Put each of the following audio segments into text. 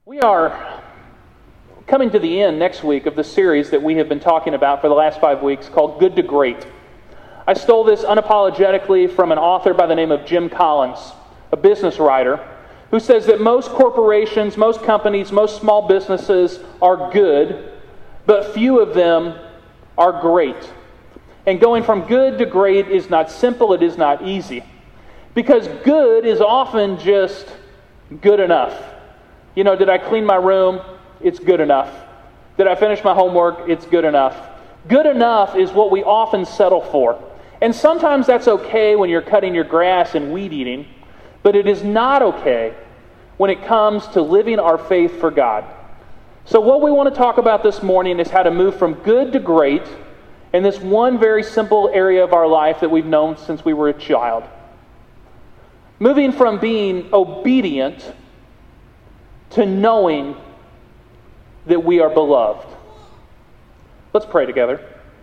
We are coming to the end next week of the series that we have been talking about for the last 5 weeks called Good to Great. I stole this unapologetically from an author by the name of Jim Collins, a business writer, who says that most corporations, most companies, most small businesses are good, but few of them are great. And going from good to great is not simple, it is not easy. Because good is often just good enough. You know, did I clean my room? It's good enough. Did I finish my homework? It's good enough. Good enough is what we often settle for. And sometimes that's okay when you're cutting your grass and weed eating, but it is not okay when it comes to living our faith for God. So what we want to talk about this morning is how to move from good to great in this one very simple area of our life that we've known since we were a child. Moving from being obedient to knowing that we are beloved. Let's pray together.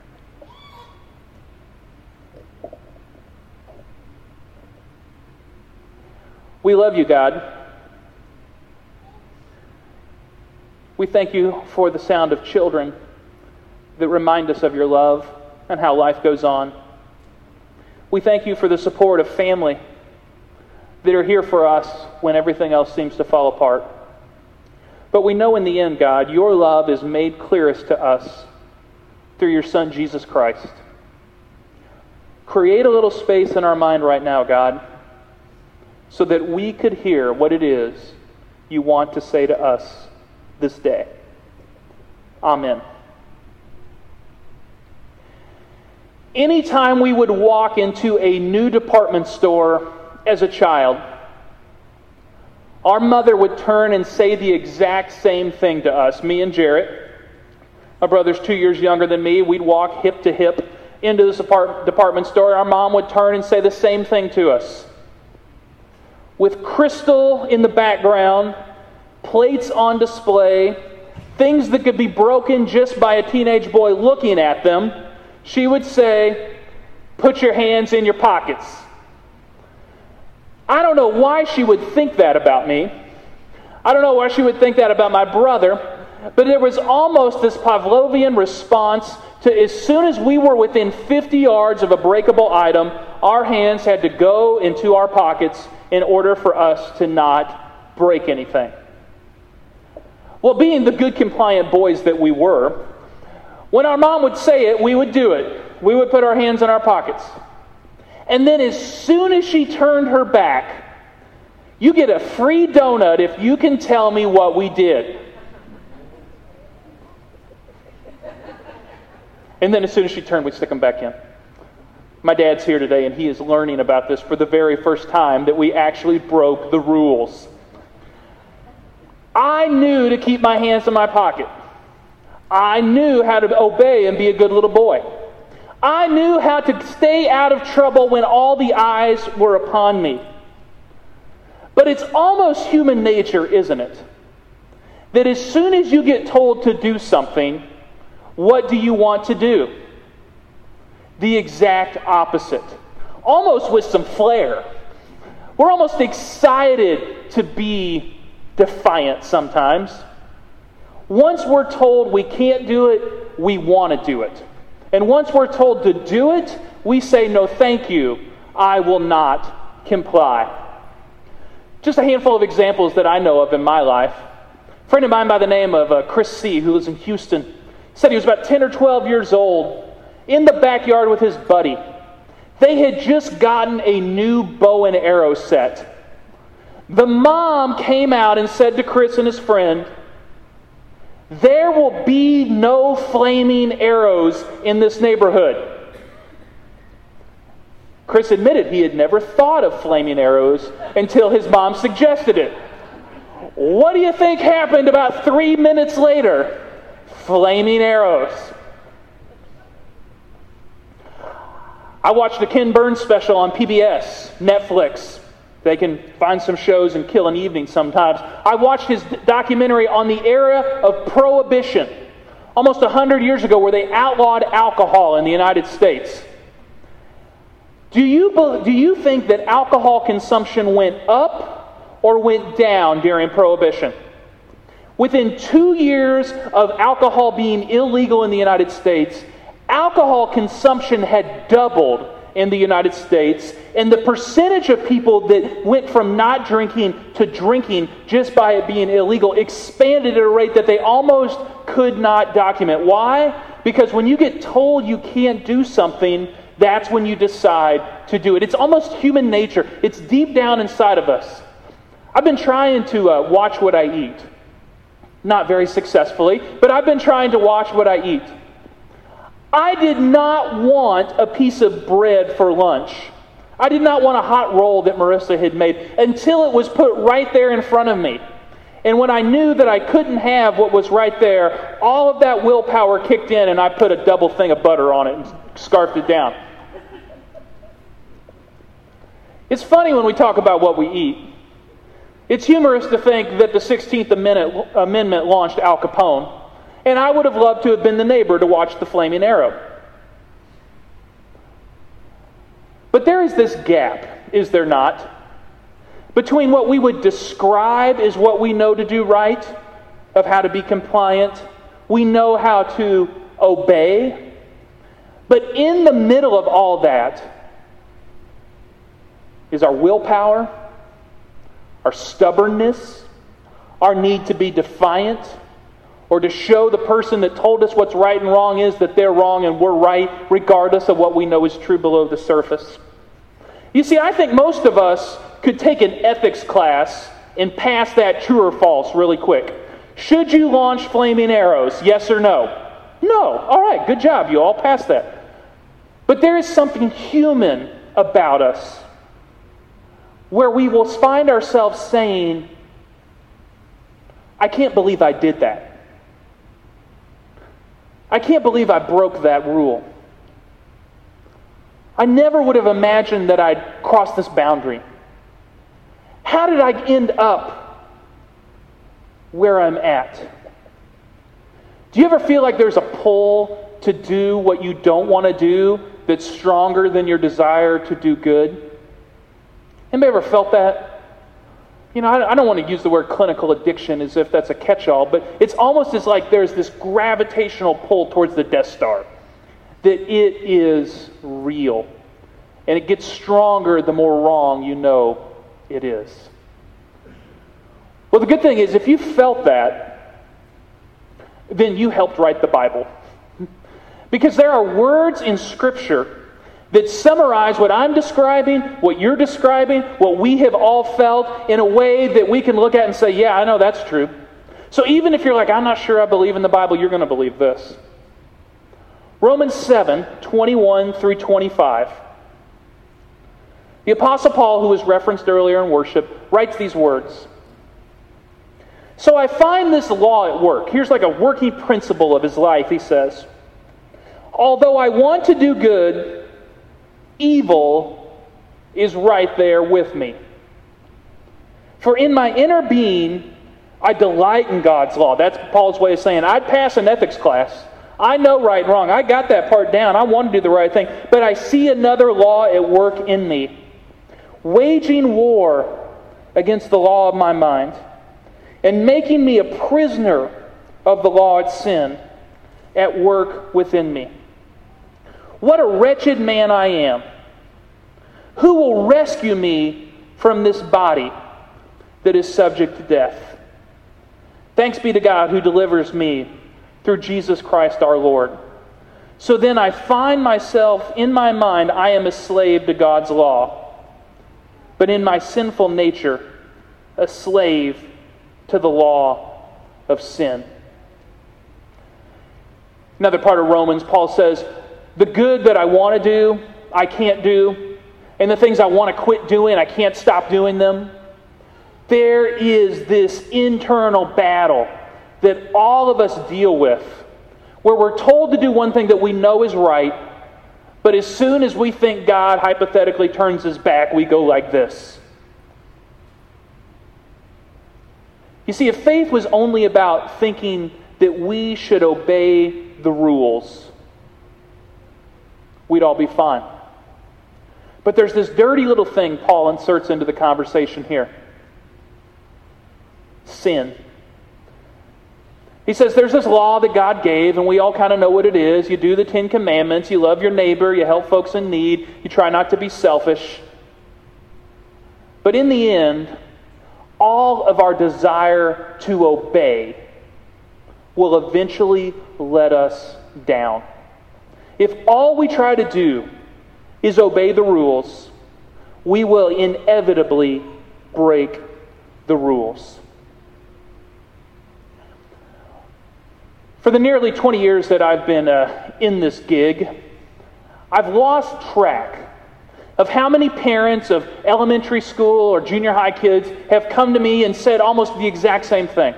We love you, God. We thank you for the sound of children that remind us of your love and how life goes on. We thank you for the support of family that are here for us when everything else seems to fall apart. But we know in the end, God, your love is made clearest to us through your Son, Jesus Christ. Create a little space in our mind right now, God, so that we could hear what it is you want to say to us this day. Amen. Anytime we would walk into a new department store as a child, our mother would turn and say the exact same thing to us, me and Jarrett. My brother's 2 years younger than me. We'd walk hip to hip into this department store. Our mom would turn and say the same thing to us. With crystal in the background, plates on display, things that could be broken just by a teenage boy looking at them, she would say, "Put your hands in your pockets." I don't know why she would think that about me. I don't know why she would think that about my brother, but there was almost this Pavlovian response to as soon as we were within 50 yards of a breakable item, our hands had to go into our pockets in order for us to not break anything. Well, being the good compliant boys that we were, when our mom would say it, we would do it. We would put our hands in our pockets. And then as soon as she turned her back, you get a free donut if you can tell me what we did. And then as soon as she turned, we'd stick them back in. My dad's here today, and he is learning about this for the very first time, that we actually broke the rules. I knew to keep my hands in my pocket. I knew how to obey and be a good little boy. I knew how to stay out of trouble when all the eyes were upon me. But it's almost human nature, isn't it? That as soon as you get told to do something, what do you want to do? The exact opposite. Almost with some flair. We're almost excited to be defiant sometimes. Once we're told we can't do it, we want to do it. And once we're told to do it, we say, "No, thank you, I will not comply." Just a handful of examples that I know of in my life. A friend of mine by the name of Chris C., who lives in Houston, said he was about 10 or 12 years old, in the backyard with his buddy. They had just gotten a new bow and arrow set. The mom came out and said to Chris and his friend, "There will be no flaming arrows in this neighborhood." Chris admitted he had never thought of flaming arrows until his mom suggested it. What do you think happened about 3 minutes later? Flaming arrows. I watched the Ken Burns special on PBS, Netflix. They can find some shows and kill an evening sometimes. I watched his documentary on the era of Prohibition, almost 100 years ago, where they outlawed alcohol in the United States. Do you think that alcohol consumption went up or went down during Prohibition? Within 2 years of alcohol being illegal in the United States, alcohol consumption had doubled in the United States, and the percentage of people that went from not drinking to drinking just by it being illegal expanded at a rate that they almost could not document. Why? Because when you get told you can't do something, that's when you decide to do it. It's almost human nature. It's deep down inside of us. I've been trying to watch what I eat. Not very successfully, but I've been trying to watch what I eat. I did not want a piece of bread for lunch. I did not want a hot roll that Marissa had made until it was put right there in front of me. And when I knew that I couldn't have what was right there, all of that willpower kicked in and I put a double thing of butter on it and scarfed it down. It's funny when we talk about what we eat. It's humorous to think that the 16th Amendment launched Al Capone, and I would have loved to have been the neighbor to watch the flaming arrow. But there is this gap, is there not, between what we would describe as what we know to do right, of how to be compliant, we know how to obey, but in the middle of all that is our willpower, our stubbornness, our need to be defiant, or to show the person that told us what's right and wrong is that they're wrong and we're right, regardless of what we know is true below the surface. You see, I think most of us could take an ethics class and pass that true or false really quick. Should you launch flaming arrows? Yes or no? No. All right, good job. You all passed that. But there is something human about us where we will find ourselves saying, I can't believe I did that. I can't believe I broke that rule. I never would have imagined that I'd cross this boundary. How did I end up where I'm at? Do you ever feel like there's a pull to do what you don't want to do that's stronger than your desire to do good? Anybody ever felt that? You know, I don't want to use the word clinical addiction as if that's a catch-all, but it's almost as like there's this gravitational pull towards the Death Star, that it is real. And it gets stronger the more wrong you know it is. Well, the good thing is, if you felt that, then you helped write the Bible. Because there are words in Scripture that summarize what I'm describing, what you're describing, what we have all felt in a way that we can look at and say, yeah, I know that's true. So even if you're like, I'm not sure I believe in the Bible, you're going to believe this. Romans 7:21 through 25. The Apostle Paul, who was referenced earlier in worship, writes these words. So I find this law at work. Here's like a working principle of his life, he says. Although I want to do good, evil is right there with me. For in my inner being, I delight in God's law. That's Paul's way of saying, I'd pass an ethics class. I know right and wrong. I got that part down. I want to do the right thing. But I see another law at work in me, waging war against the law of my mind, and making me a prisoner of the law of sin at work within me. What a wretched man I am. Who will rescue me from this body that is subject to death? Thanks be to God who delivers me through Jesus Christ our Lord. So then I find myself, in my mind, I am a slave to God's law, but in my sinful nature, a slave to the law of sin. Another part of Romans, Paul says, the good that I want to do, I can't do. And the things I want to quit doing, I can't stop doing them. There is this internal battle that all of us deal with, where we're told to do one thing that we know is right, but as soon as we think God hypothetically turns his back, we go like this. You see, if faith was only about thinking that we should obey the rules, we'd all be fine. But there's this dirty little thing Paul inserts into the conversation here. Sin. He says there's this law that God gave, and we all kind of know what it is. You do the 10 Commandments, you love your neighbor, you help folks in need, you try not to be selfish. But in the end, all of our desire to obey will eventually let us down. If all we try to do is obey the rules, we will inevitably break the rules. For the nearly 20 years that I've been in this gig, I've lost track of how many parents of elementary school or junior high kids have come to me and said almost the exact same thing.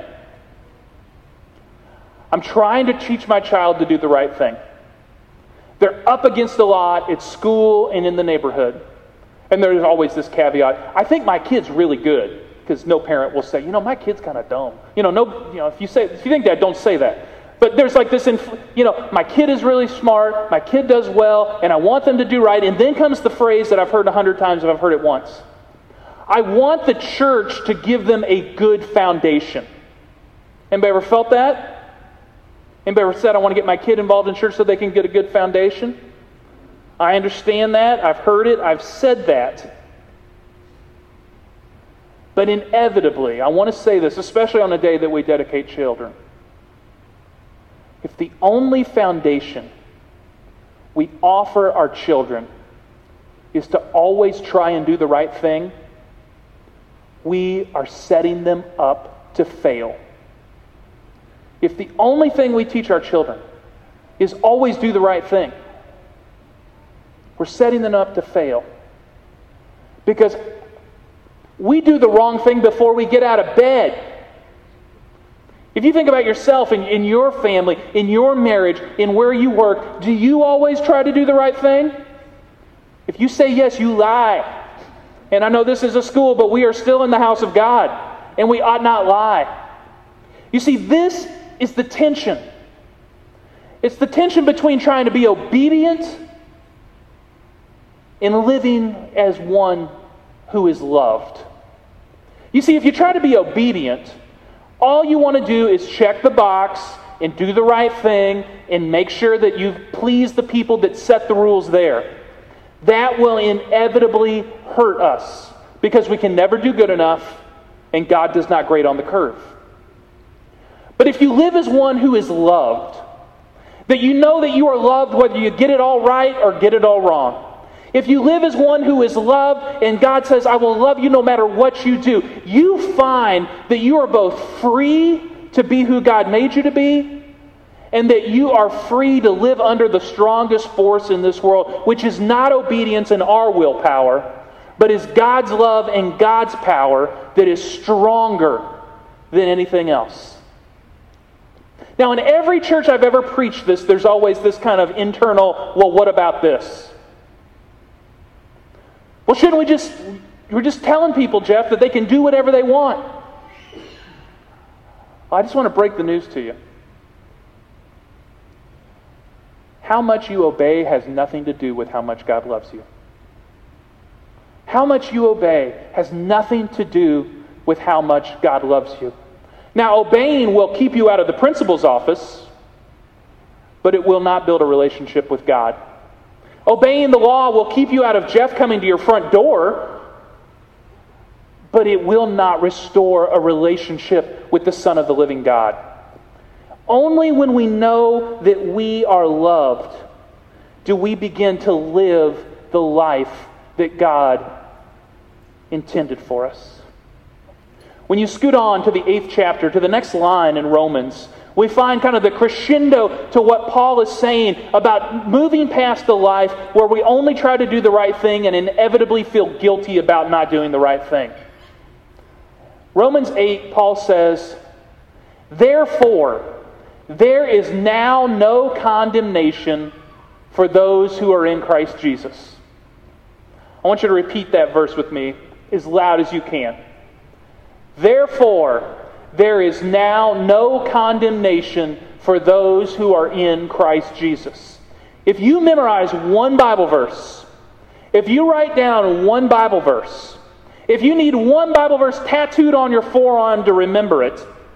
I'm trying to teach my child to do the right thing. They're up against the lot at school and in the neighborhood. And there's always this caveat. I think my kid's really good. Because no parent will say, my kid's kind of dumb. If you think that, don't say that. But there's like this, my kid is really smart, my kid does well, and I want them to do right. And then comes the phrase that I've heard 100 times if I've heard it once. I want the church to give them a good foundation. Anybody ever felt that? Anybody ever said, I want to get my kid involved in church so they can get a good foundation? I understand that. I've heard it. I've said that. But inevitably, I want to say this, especially on the day that we dedicate children. If the only foundation we offer our children is to always try and do the right thing, we are setting them up to fail. If the only thing we teach our children is always do the right thing, we're setting them up to fail. Because we do the wrong thing before we get out of bed. If you think about yourself in your family, in your marriage, in where you work, do you always try to do the right thing? If you say yes, you lie. And I know this is a school, but we are still in the house of God, and we ought not lie. You see, this is the tension. It's the tension between trying to be obedient and living as one who is loved. You see, if you try to be obedient, all you want to do is check the box and do the right thing and make sure that you've pleased the people that set the rules there. That will inevitably hurt us because we can never do good enough and God does not grade on the curve. But if you live as one who is loved, that you know that you are loved whether you get it all right or get it all wrong. If you live as one who is loved and God says, I will love you no matter what you do, you find that you are both free to be who God made you to be and that you are free to live under the strongest force in this world, which is not obedience and our willpower, but is God's love and God's power that is stronger than anything else. Now, in every church I've ever preached this, there's always this kind of internal, well, what about this? Well, shouldn't we're just telling people, Jeff, that they can do whatever they want. I just want to break the news to you. How much you obey has nothing to do with how much God loves you. How much you obey has nothing to do with how much God loves you. Now, obeying will keep you out of the principal's office, but it will not build a relationship with God. Obeying the law will keep you out of Jeff coming to your front door, but it will not restore a relationship with the Son of the living God. Only when we know that we are loved do we begin to live the life that God intended for us. When you scoot on to the 8th chapter, to the next line in Romans, we find kind of the crescendo to what Paul is saying about moving past the life where we only try to do the right thing and inevitably feel guilty about not doing the right thing. Romans 8, Paul says, "Therefore, there is now no condemnation for those who are in Christ Jesus." I want you to repeat that verse with me as loud as you can. Therefore, there is now no condemnation for those who are in Christ Jesus. If you memorize one Bible verse, if you write down one Bible verse, if you need one Bible verse tattooed on your forearm to remember it,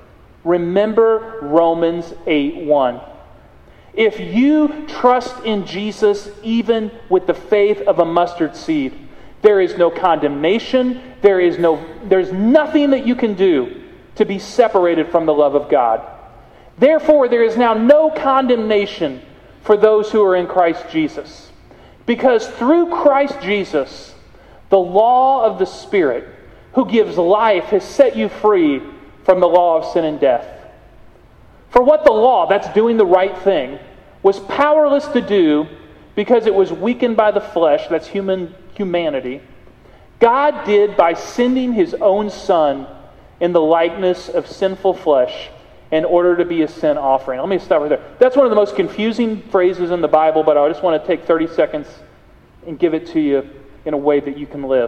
remember Romans 8:1. If you trust in Jesus even with the faith of a mustard seed, there is no condemnation, there's nothing that you can do to be separated from the love of God. Therefore, there is now no condemnation for those who are in Christ Jesus. Because through Christ Jesus, the law of the Spirit, who gives life, has set you free from the law of sin and death. For what the law, that's doing the right thing, was powerless to do because it was weakened by the flesh, that's humanity, God did by sending His own Son in the likeness of sinful flesh in order to be a sin offering. Let me stop right there. That's one of the most confusing phrases in the Bible, but I just want to take 30 seconds and give it to you in a way that you can live.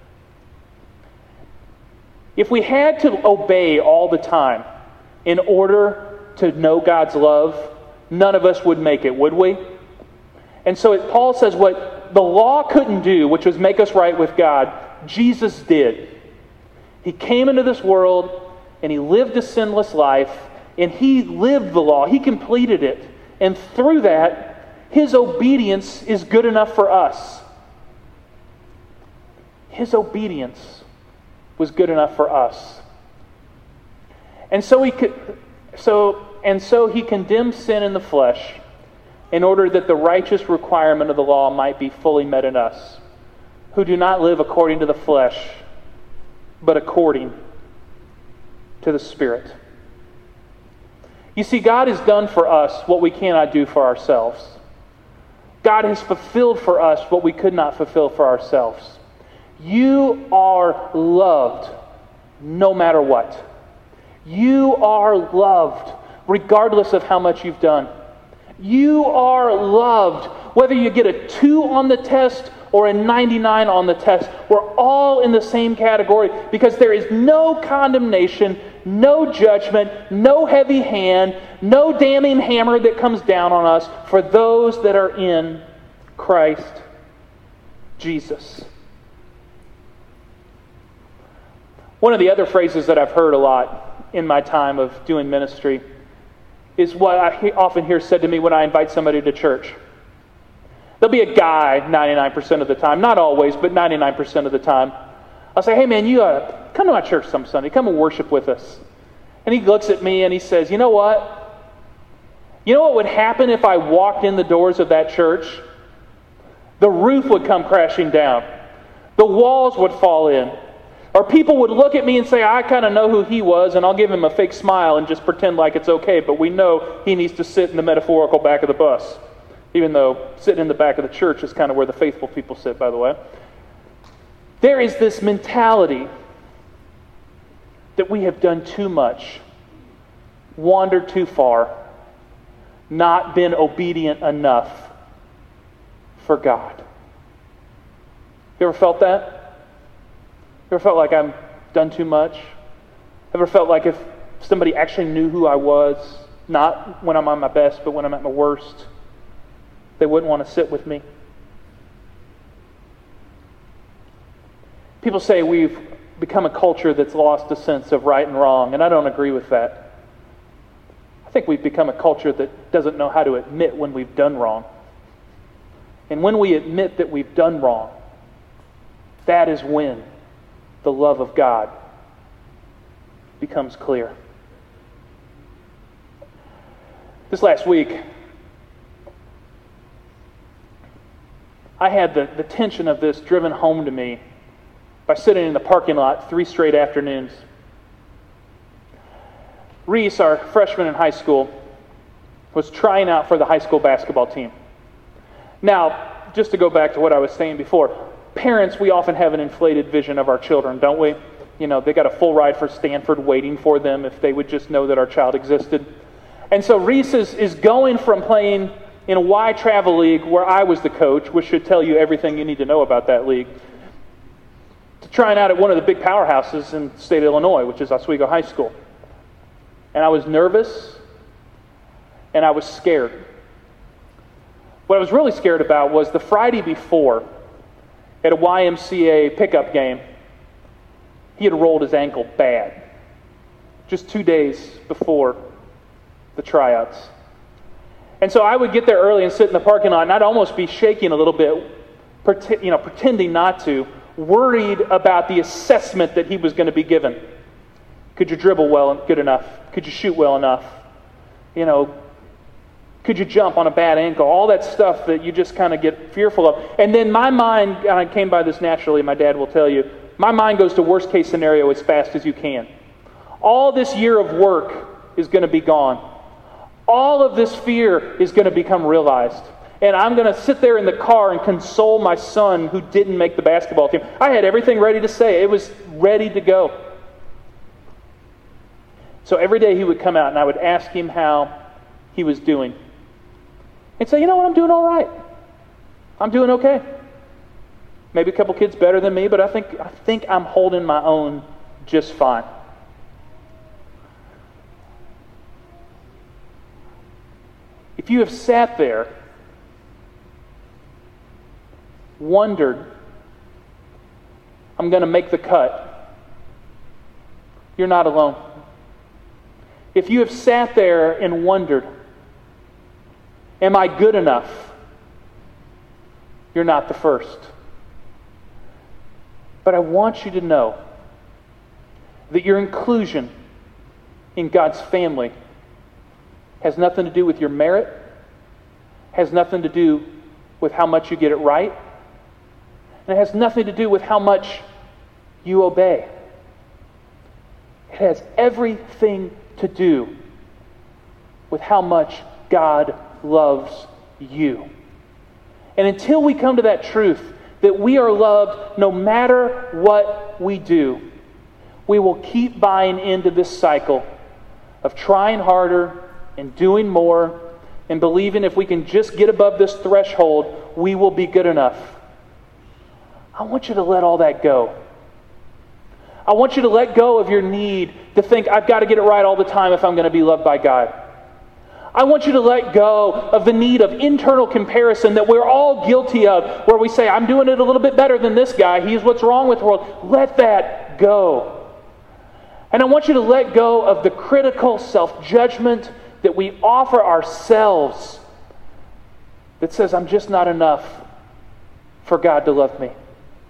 If we had to obey all the time in order to know God's love, none of us would make it, would we? And so Paul says what the law couldn't do, which was make us right with God, Jesus did. He came into this world and He lived a sinless life, and He lived the law. He completed it. And through that, His obedience is good enough for us. His obedience was good enough for us. And so He condemned sin in the flesh in order that the righteous requirement of the law might be fully met in us, who do not live according to the flesh, but according to the Spirit. You see, God has done for us what we cannot do for ourselves. God has fulfilled for us what we could not fulfill for ourselves. You are loved no matter what. You are loved regardless of how much you've done. You are loved whether you get a 2 on the test or a 99 on the test. We're all in the same category because there is no condemnation, no judgment, no heavy hand, no damning hammer that comes down on us for those that are in Christ Jesus. One of the other phrases that I've heard a lot in my time of doing ministry is what I often hear said to me when I invite somebody to church. There'll be a guy 99% of the time, not always, but 99% of the time. I'll say, hey man, you come to my church some Sunday, come and worship with us. And he looks at me and he says, you know what? You know what would happen if I walked in the doors of that church? The roof would come crashing down. The walls would fall in. Or people would look at me and say, I kind of know who he was, and I'll give him a fake smile and just pretend like it's okay, but we know he needs to sit in the metaphorical back of the bus. Even though sitting in the back of the church is kind of where the faithful people sit, by the way. There is this mentality that we have done too much, wandered too far, not been obedient enough for God. You ever felt that? Ever felt like I've done too much? Ever felt like if somebody actually knew who I was, not when I'm on my best, but when I'm at my worst, they wouldn't want to sit with me? People say we've become a culture that's lost a sense of right and wrong, and I don't agree with that. I think we've become a culture that doesn't know how to admit when we've done wrong. And when we admit that we've done wrong, that is when the love of God becomes clear. This last week, I had the tension of this driven home to me by sitting in the parking lot 3 straight afternoons. Reese, our freshman in high school, was trying out for the high school basketball team. Now, just to go back to what I was saying before, parents, we often have an inflated vision of our children, don't we? You know, they got a full ride for Stanford waiting for them if they would just know that our child existed. And so Reese is going from playing in a Y travel league where I was the coach, which should tell you everything you need to know about that league, to trying out at one of the big powerhouses in the state of Illinois, which is Oswego High School. And I was nervous, and I was scared. What I was really scared about was the Friday before, at a YMCA pickup game, he had rolled his ankle bad. just 2 days before the tryouts. And so I would get there early and sit in the parking lot, and I'd almost be shaking a little bit, pretending not to, worried about the assessment that he was going to be given. Could you dribble good enough? Could you shoot well enough? Could you jump on a bad ankle? All that stuff that you just kind of get fearful of. And then my mind, and I came by this naturally, my dad will tell you, my mind goes to worst case scenario as fast as you can. All this year of work is going to be gone. All of this fear is going to become realized. And I'm going to sit there in the car and console my son who didn't make the basketball team. I had everything ready to say. It was ready to go. So every day he would come out and I would ask him how he was doing. He'd say, you know what, I'm doing all right. I'm doing okay. Maybe a couple kids better than me, but I think I'm holding my own just fine. If you have sat there, wondered, I'm going to make the cut, you're not alone. If you have sat there and wondered, am I good enough? You're not the first. But I want you to know that your inclusion in God's family has nothing to do with your merit, has nothing to do with how much you get it right, and it has nothing to do with how much you obey. It has everything to do with how much God loves you. And until we come to that truth, that we are loved no matter what we do, we will keep buying into this cycle of trying harder and doing more and believing if we can just get above this threshold, we will be good enough. I want you to let all that go. I want you to let go of your need to think, I've got to get it right all the time if I'm going to be loved by God. I want you to let go of the need of internal comparison that we're all guilty of, where we say, I'm doing it a little bit better than this guy. He's what's wrong with the world. Let that go. And I want you to let go of the critical self-judgment that we offer ourselves that says, I'm just not enough for God to love me.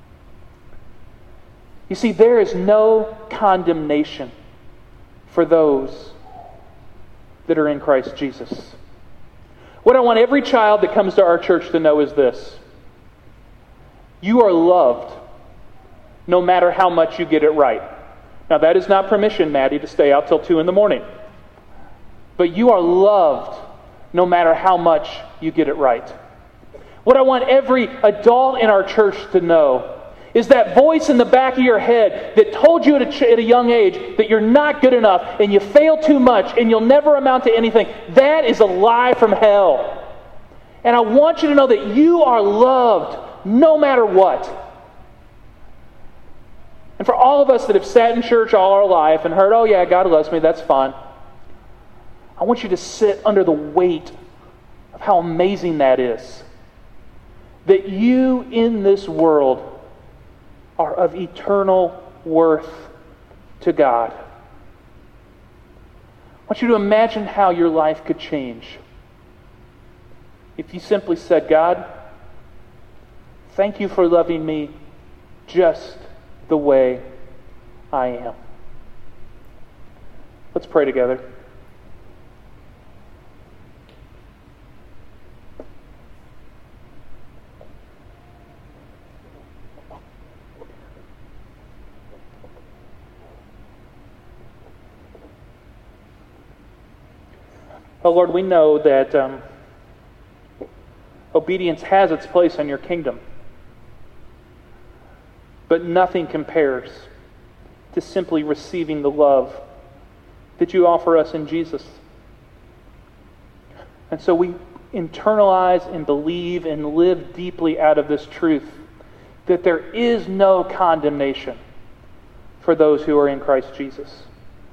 You see, there is no condemnation for those that are in Christ Jesus. What I want every child that comes to our church to know is this: you are loved no matter how much you get it right. Now, that is not permission, Maddie, to stay out till 2 a.m. But you are loved no matter how much you get it right. What I want every adult in our church to know is that voice in the back of your head that told you at a young age that you're not good enough and you fail too much and you'll never amount to anything. That is a lie from hell. And I want you to know that you are loved no matter what. And for all of us that have sat in church all our life and heard, oh yeah, God loves me, that's fine. I want you to sit under the weight of how amazing that is. That you in this world are of eternal worth to God. I want you to imagine how your life could change if you simply said, God, thank you for loving me just the way I am. Let's pray together. Oh Lord, we know that obedience has its place in your kingdom. But nothing compares to simply receiving the love that you offer us in Jesus. And so we internalize and believe and live deeply out of this truth that there is no condemnation for those who are in Christ Jesus.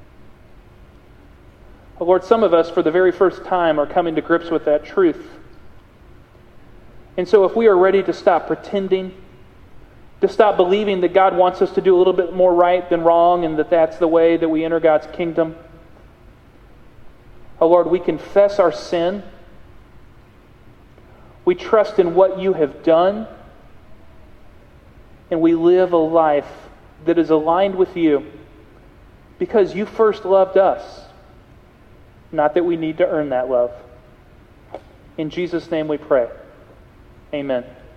Oh Lord, some of us for the very first time are coming to grips with that truth. And so if we are ready to stop pretending to stop believing that God wants us to do a little bit more right than wrong and that that's the way that we enter God's kingdom. Oh Lord, we confess our sin. We trust in what you have done. And we live a life that is aligned with you because you first loved us. Not that we need to earn that love. In Jesus' name we pray. Amen.